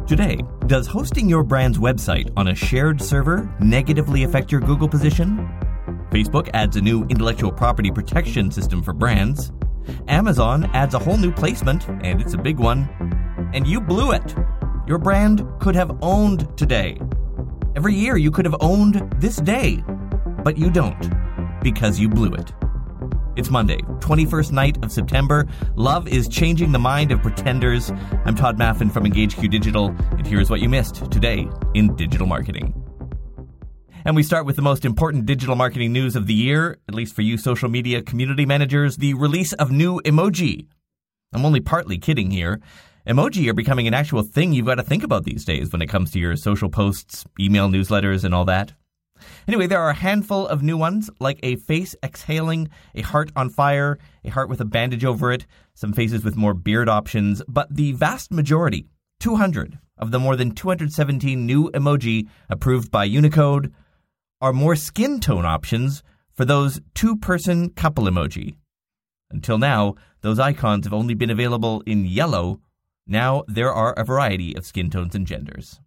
Today, does hosting your brand's website on a shared server negatively affect your Google position? Facebook adds a new intellectual property protection system for brands. Amazon adds a whole new placement, and it's a big one. And you blew it. Your brand could have owned today. Every year you could have owned this day, but you don't, because you blew it. It's Monday, 21st night of September. Love is changing the mind of pretenders. I'm Todd Maffin from EngageQ Digital, and here's what you missed today in digital marketing. And we start with the most important digital marketing news of the year, at least for you social media community managers, the release of new emoji. I'm only partly kidding here. Emoji are becoming an actual thing you've got to think about these days when it comes to your social posts, email newsletters, and all that. Anyway, there are a handful of new ones, like a face exhaling, a heart on fire, a heart with a bandage over it, some faces with more beard options, but the vast majority, 200 of the more than 217 new emoji approved by Unicode, are more skin tone options for those two-person couple emoji. Until now, those icons have only been available in yellow. Now there are a variety of skin tones and genders.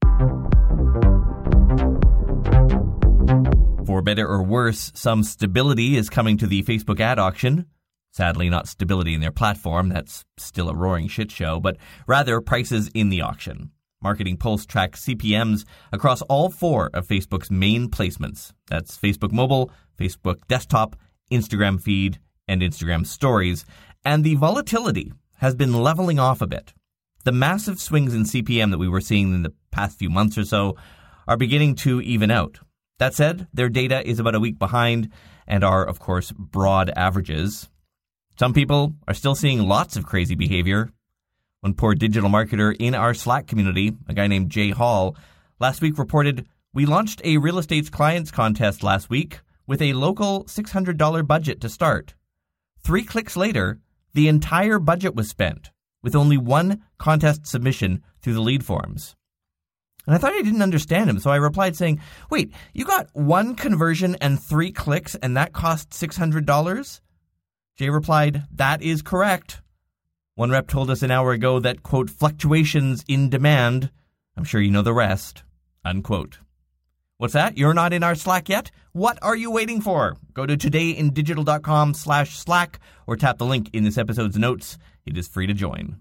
For better or worse, some stability is coming to the Facebook ad auction. Sadly, not stability in their platform. That's still a roaring shit show, but rather prices in the auction. Marketing Pulse tracks CPMs across all four of Facebook's main placements. That's Facebook Mobile, Facebook Desktop, Instagram Feed, and Instagram Stories. And the volatility has been leveling off a bit. The massive swings in CPM that we were seeing in the past few months or so are beginning to even out. That said, their data is about a week behind and are, of course, broad averages. Some people are still seeing lots of crazy behavior. One poor digital marketer in our Slack community, a guy named Jay Hall, last week reported, "We launched a real estate clients contest last week with a local $600 budget to start. 3 clicks later, the entire budget was spent, with only one contest submission through the lead forms." And I thought I didn't understand him, so I replied saying, "Wait, you got 1 conversion and 3 clicks and that cost $600? Jay replied, "That is correct." One rep told us an hour ago that, quote, "fluctuations in demand," I'm sure you know the rest, unquote. What's that? You're not in our Slack yet? What are you waiting for? Go to todayindigital.com/Slack or tap the link in this episode's notes. It is free to join.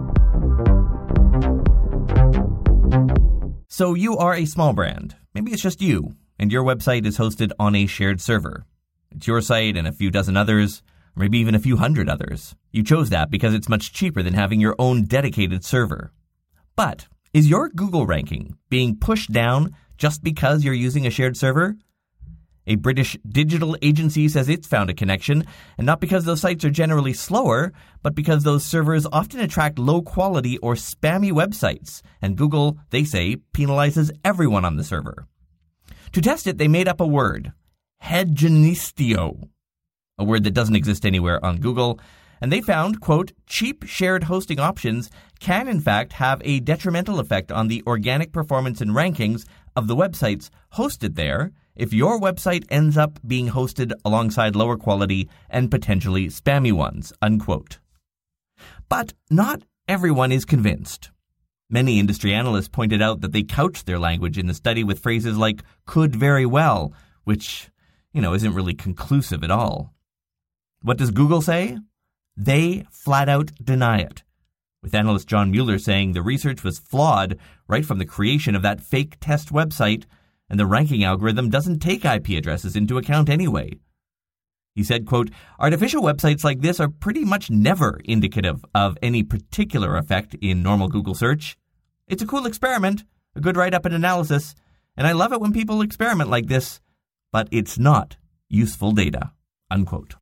So you are a small brand. Maybe it's just you, and your website is hosted on a shared server. It's your site and a few dozen others, or maybe even a few hundred others. You chose that because it's much cheaper than having your own dedicated server. But is your Google ranking being pushed down just because you're using a shared server? A British digital agency says it's found a connection, and not because those sites are generally slower, but because those servers often attract low-quality or spammy websites, and Google, they say, penalizes everyone on the server. To test it, they made up a word, hedonistio, a word that doesn't exist anywhere on Google, and they found, quote, "cheap shared hosting options can in fact have a detrimental effect on the organic performance and rankings of the websites hosted there if your website ends up being hosted alongside lower quality and potentially spammy ones," unquote. But not everyone is convinced. Many industry analysts pointed out that they couched their language in the study with phrases like "could very well," which, isn't really conclusive at all. What does Google say? They flat out deny it, with analyst John Mueller saying the research was flawed right from the creation of that fake test website, and the ranking algorithm doesn't take IP addresses into account anyway. He said, quote, "Artificial websites like this are pretty much never indicative of any particular effect in normal Google search. It's a cool experiment, a good write-up and analysis, and I love it when people experiment like this, but it's not useful data," unquote.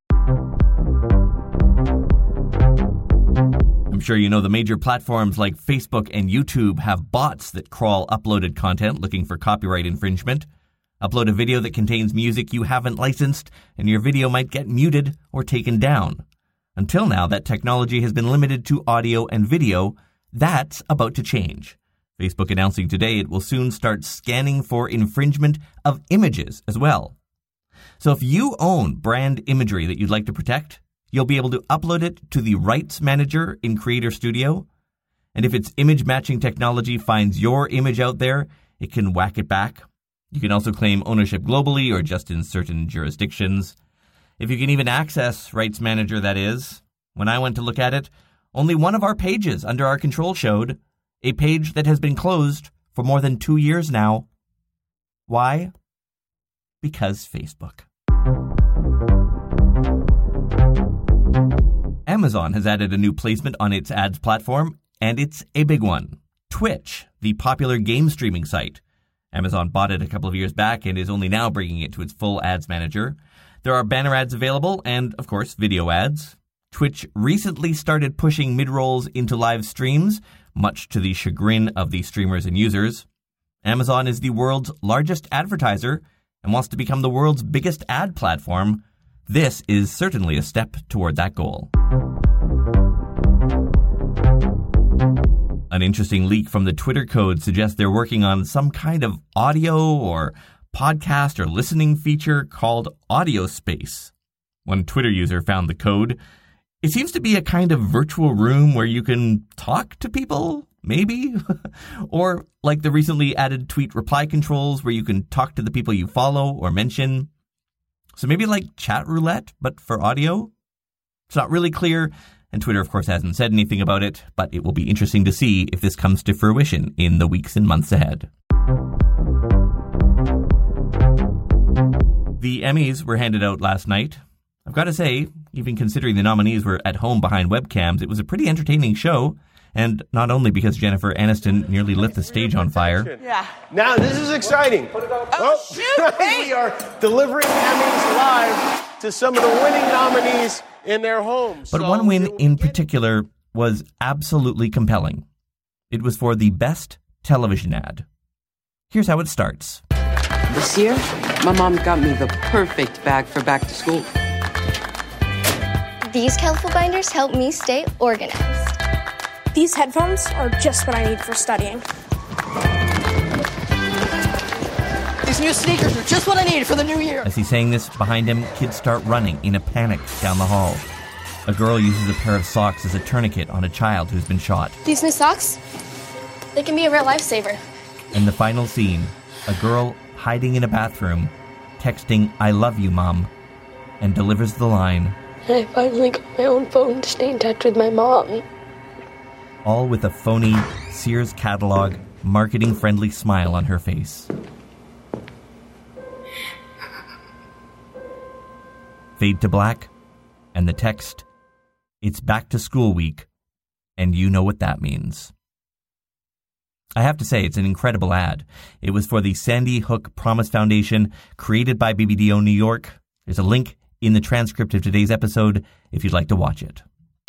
I'm sure you know the major platforms like Facebook and YouTube have bots that crawl uploaded content looking for copyright infringement. Upload a video that contains music you haven't licensed, and your video might get muted or taken down. Until now, that technology has been limited to audio and video. That's about to change. Facebook announcing today it will soon start scanning for infringement of images as well. So if you own brand imagery that you'd like to protect, you'll be able to upload it to the rights manager in Creator Studio. And if its image matching technology finds your image out there, it can whack it back. You can also claim ownership globally or just in certain jurisdictions. If you can even access Rights Manager, that is. When I went to look at it, only one of our pages under our control showed a page that has been closed for more than 2 years now. Why? Because Facebook. Amazon has added a new placement on its ads platform, and it's a big one. Twitch, the popular game streaming site. Amazon bought it a couple of years back and is only now bringing it to its full ads manager. There are banner ads available and, of course, video ads. Twitch recently started pushing mid-rolls into live streams, much to the chagrin of the streamers and users. Amazon is the world's largest advertiser and wants to become the world's biggest ad platform. This is certainly a step toward that goal. An interesting leak from the Twitter code suggests they're working on some kind of audio or podcast or listening feature called Audio Space. One Twitter user found the code. It seems to be a kind of virtual room where you can talk to people, maybe? Or like the recently added tweet reply controls where you can talk to the people you follow or mention. So maybe like chat roulette, but for audio? It's not really clear. And Twitter, of course, hasn't said anything about it, but it will be interesting to see if this comes to fruition in the weeks and months ahead. The Emmys were handed out last night. I've got to say, even considering the nominees were at home behind webcams, it was a pretty entertaining show. And not only because Jennifer Aniston nearly lit the stage on fire. Yeah. Now, this is exciting. Oh, shoot! Hey. We are delivering Emmys live to some of the winning nominees in their homes. But one win in particular was absolutely compelling. It was for the best television ad. Here's how it starts. This year, my mom got me the perfect bag for back to school. These colorful binders help me stay organized. These headphones are just what I need for studying. These new sneakers are just what I need for the new year. As he's saying this, behind him, kids start running in a panic down the hall. A girl uses a pair of socks as a tourniquet on a child who's been shot. These new socks, they can be a real lifesaver. And the final scene, a girl hiding in a bathroom, texting, "I love you, Mom," and delivers the line, I finally got my own phone to stay in touch with my mom. All with a phony Sears catalog, marketing-friendly smile on her face. Fade to black, and the text, "It's back to school week, and you know what that means." I have to say, it's an incredible ad. It was for the Sandy Hook Promise Foundation, created by BBDO New York. There's a link in the transcript of today's episode if you'd like to watch it.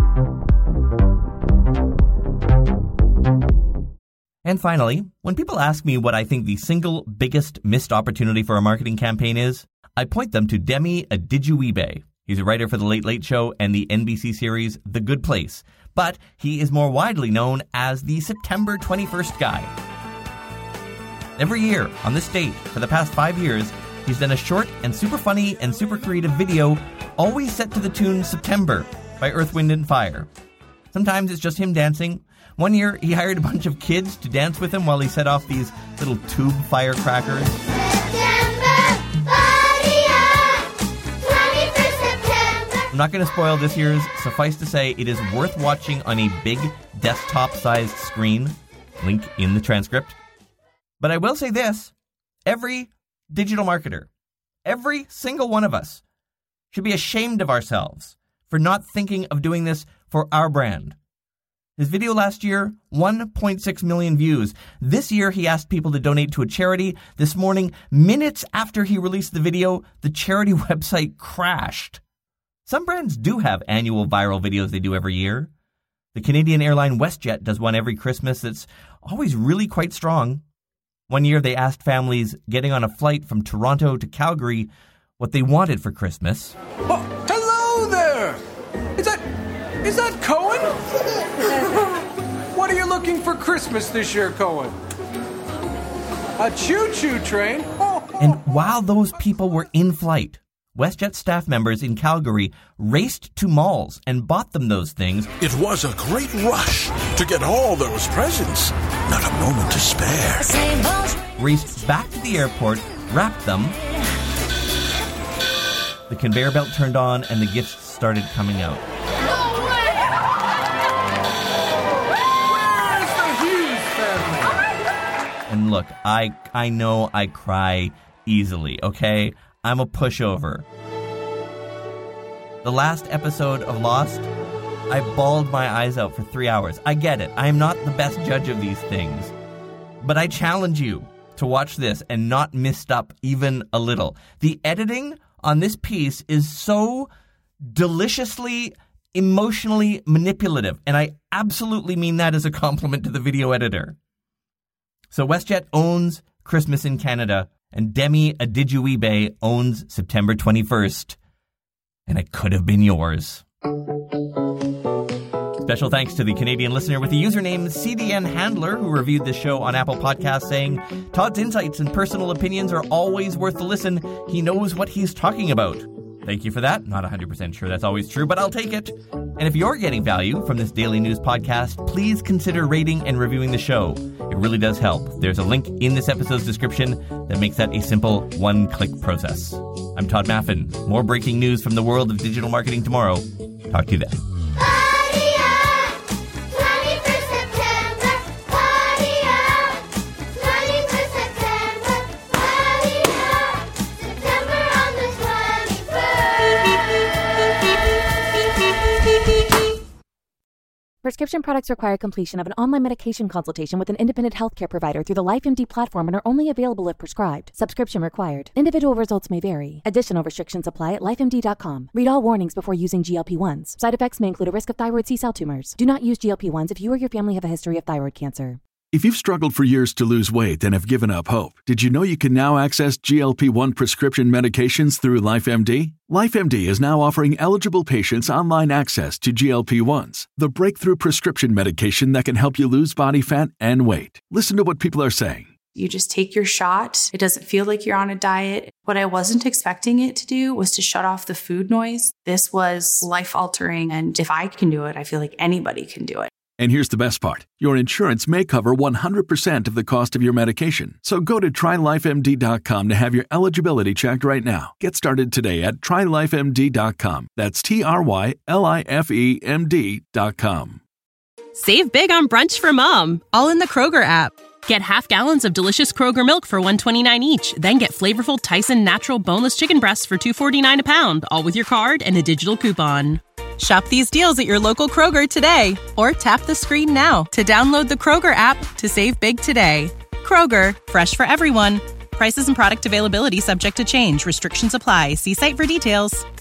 And finally, when people ask me what I think the single biggest missed opportunity for a marketing campaign is, I point them to Demi Adejuyigbe. He's a writer for The Late Late Show and the NBC series The Good Place, but he is more widely known as the September 21st guy. Every year, on this date, for the past 5 years, he's done a short and super funny and super creative video, always set to the tune September by Earth, Wind & Fire. Sometimes it's just him dancing. One year, he hired a bunch of kids to dance with him while he set off these little tube firecrackers. I'm not going to spoil this year's. Suffice to say, it is worth watching on a big desktop-sized screen. Link in the transcript. But I will say this. Every digital marketer, every single one of us, should be ashamed of ourselves for not thinking of doing this for our brand. His video last year, 1.6 million views. This year, he asked people to donate to a charity. This morning, minutes after he released the video, the charity website crashed. Some brands do have annual viral videos they do every year. The Canadian airline WestJet does one every Christmas that's always really quite strong. One year, they asked families getting on a flight from Toronto to Calgary what they wanted for Christmas. Oh, hello there! Is that Cohen? What are you looking for Christmas this year, Cohen? A choo-choo train? And while those people were in flight, WestJet staff members in Calgary raced to malls and bought them those things. It was a great rush to get all those presents. Not a moment to spare. Raced back to the airport, wrapped them. The conveyor belt turned on and the gifts started coming out. No way! Where is the Hughes family? And look, I know I cry easily, okay? I'm a pushover. The last episode of Lost, I bawled my eyes out for 3 hours. I get it. I am not the best judge of these things. But I challenge you to watch this and not miss up even a little. The editing on this piece is so deliciously, emotionally manipulative. And I absolutely mean that as a compliment to the video editor. So WestJet owns Christmas in Canada, and Demi Adejuyigbe owns September 21st. And it could have been yours. Special thanks to the Canadian listener with the username CDN Handler, who reviewed this show on Apple Podcasts, saying, Todd's insights and personal opinions are always worth the listen. He knows what he's talking about. Thank you for that. Not 100% sure that's always true, but I'll take it. And if you're getting value from this daily news podcast, please consider rating and reviewing the show. It really does help. There's a link in this episode's description that makes that a simple one-click process. I'm Todd Maffin. More breaking news from the world of digital marketing tomorrow. Talk to you then. Prescription products require completion of an online medication consultation with an independent healthcare provider through the LifeMD platform and are only available if prescribed. Subscription required. Individual results may vary. Additional restrictions apply at lifemd.com. Read all warnings before using GLP-1s. Side effects may include a risk of thyroid C-cell tumors. Do not use GLP-1s if you or your family have a history of thyroid cancer. If you've struggled for years to lose weight and have given up hope, did you know you can now access GLP-1 prescription medications through LifeMD? LifeMD is now offering eligible patients online access to GLP-1s, the breakthrough prescription medication that can help you lose body fat and weight. Listen to what people are saying. You just take your shot. It doesn't feel like you're on a diet. What I wasn't expecting it to do was to shut off the food noise. This was life-altering, and if I can do it, I feel like anybody can do it. And here's the best part. Your insurance may cover 100% of the cost of your medication. So go to TryLifeMD.com to have your eligibility checked right now. Get started today at TryLifeMD.com. That's TryLifeMD.com. Save big on brunch for mom, all in the Kroger app. Get half gallons of delicious Kroger milk for $1.29 each. Then get flavorful Tyson natural boneless chicken breasts for $2.49 a pound, all with your card and a digital coupon. Shop these deals at your local Kroger today, or tap the screen now to download the Kroger app to save big today. Kroger, fresh for everyone. Prices and product availability subject to change. Restrictions apply. See site for details.